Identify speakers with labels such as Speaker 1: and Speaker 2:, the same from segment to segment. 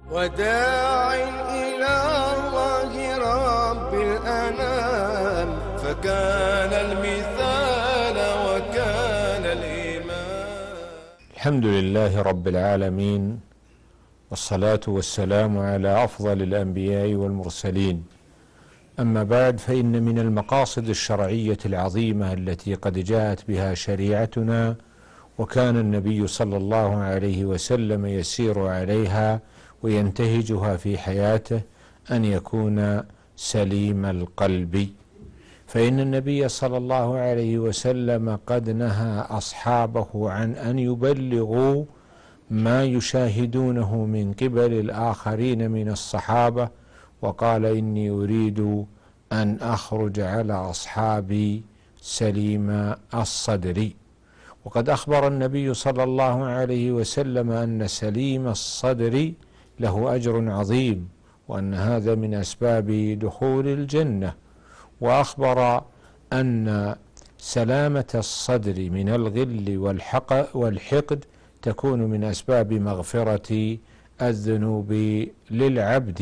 Speaker 1: وداع إلى الله رب الأنام، فكان المثال وكان الإمام.
Speaker 2: الحمد لله رب العالمين، والصلاة والسلام على أفضل الأنبياء والمرسلين. أما بعد، فإن من المقاصد الشرعية العظيمة التي قد جاءت بها شريعتنا وكان النبي صلى الله عليه وسلم يسير عليها وينتهجها في حياته أن يكون سليم القلب. فإن النبي صلى الله عليه وسلم قد نهى أصحابه عن أن يبلغوا ما يشاهدونه من قبل الآخرين من الصحابة، وقال: إني أريد أن أخرج على أصحابي سليم الصدر. وقد أخبر النبي صلى الله عليه وسلم أن سليم الصدر له أجر عظيم، وأن هذا من أسباب دخول الجنة. وأخبر أن سلامة الصدر من الغل والحقد تكون من أسباب مغفرة الذنوب للعبد.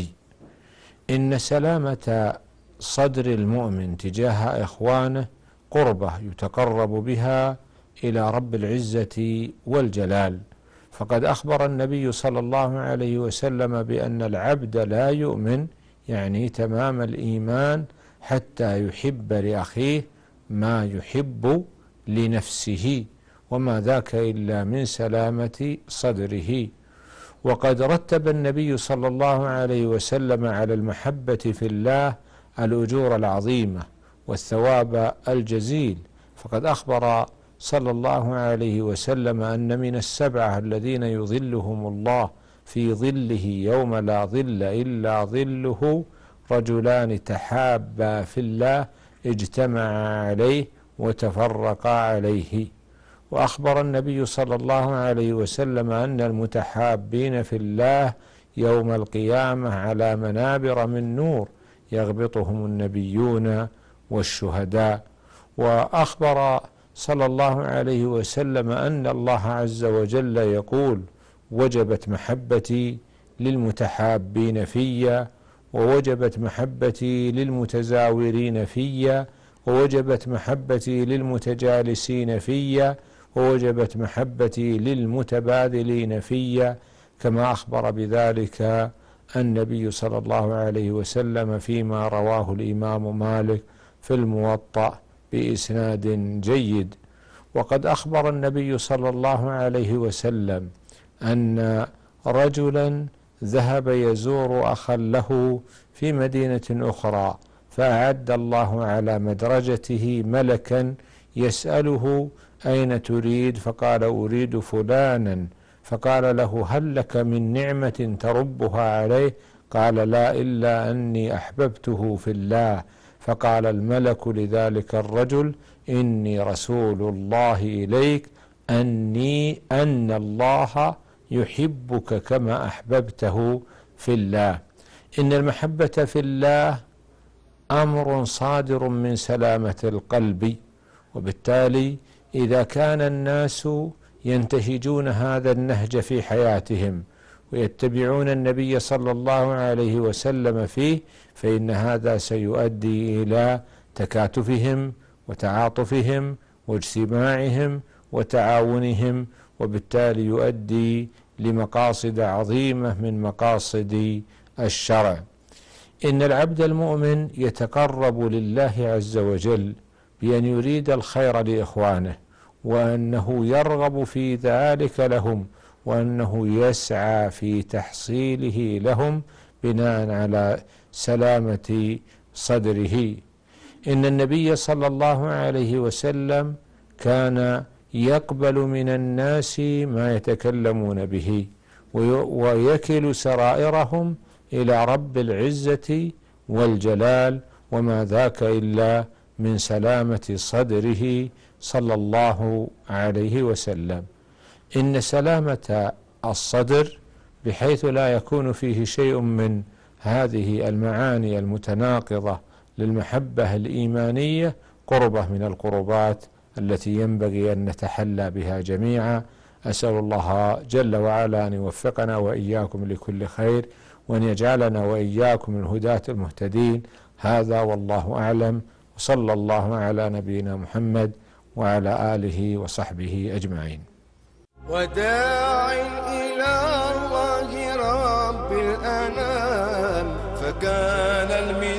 Speaker 2: إن سلامة صدر المؤمن تجاه إخوانه قربة يتقرب بها إلى رب العزة والجلال، فقد أخبر النبي صلى الله عليه وسلم بأن العبد لا يؤمن، يعني تمام الإيمان، حتى يحب لأخيه ما يحب لنفسه، وما ذاك إلا من سلامة صدره. وقد رتب النبي صلى الله عليه وسلم على المحبة في الله الأجور العظيمة والثواب الجزيل، فقد أخبر صلى الله عليه وسلم أن من السبعة الذين يظلهم الله في ظله يوم لا ظل إلا ظله رجلان تحابا في الله اجتمعا عليه وتفرقا عليه. وأخبر النبي صلى الله عليه وسلم أن المتحابين في الله يوم القيامة على منابر من نور يغبطهم النبيون والشهداء. وأخبر صلى الله عليه وسلم أن الله عز وجل يقول: وجبت محبتي للمتحابين فيا، ووجبت محبتي للمتزاورين فيا، ووجبت محبتي للمتجالسين فيا، ووجبت محبتي للمتبادلين فيا، كما أخبر بذلك النبي صلى الله عليه وسلم فيما رواه الإمام مالك في الموطأ بإسناد جيد. وقد أخبر النبي صلى الله عليه وسلم أن رجلا ذهب يزور أخا له في مدينة أخرى، فأعد الله على مدرجته ملكا يسأله: أين تريد؟ فقال: أريد فلانا. فقال له: هل لك من نعمة تربها عليه؟ قال: لا، إلا أني أحببته في الله. فقال الملك لذلك الرجل: إني رسول الله إليك، أن الله يحبك كما أحببته في الله. إن المحبة في الله أمر صادر من سلامة القلب، وبالتالي إذا كان الناس ينتهجون هذا النهج في حياتهم ويتبعون النبي صلى الله عليه وسلم فيه، فإن هذا سيؤدي إلى تكاتفهم وتعاطفهم واجتماعهم وتعاونهم، وبالتالي يؤدي لمقاصد عظيمة من مقاصد الشرع. إن العبد المؤمن يتقرب لله عز وجل بأن يريد الخير لإخوانه، وأنه يرغب في ذلك لهم، وأنه يسعى في تحصيله لهم بناء على سلامة صدره. إن النبي صلى الله عليه وسلم كان يقبل من الناس ما يتكلمون به، ويكل سرائرهم إلى رب العزة والجلال، وما ذاك إلا من سلامة صدره صلى الله عليه وسلم. إن سلامة الصدر بحيث لا يكون فيه شيء من هذه المعاني المتناقضة للمحبة الإيمانية قربة من القربات التي ينبغي أن نتحلى بها جميعا. أسأل الله جل وعلا أن يوفقنا وإياكم لكل خير، وأن يجعلنا وإياكم الهداة المهتدين. هذا والله أعلم، وصلى الله على نبينا محمد وعلى آله وصحبه أجمعين.
Speaker 1: وداع إلى الله رب الأنام، فكان المثال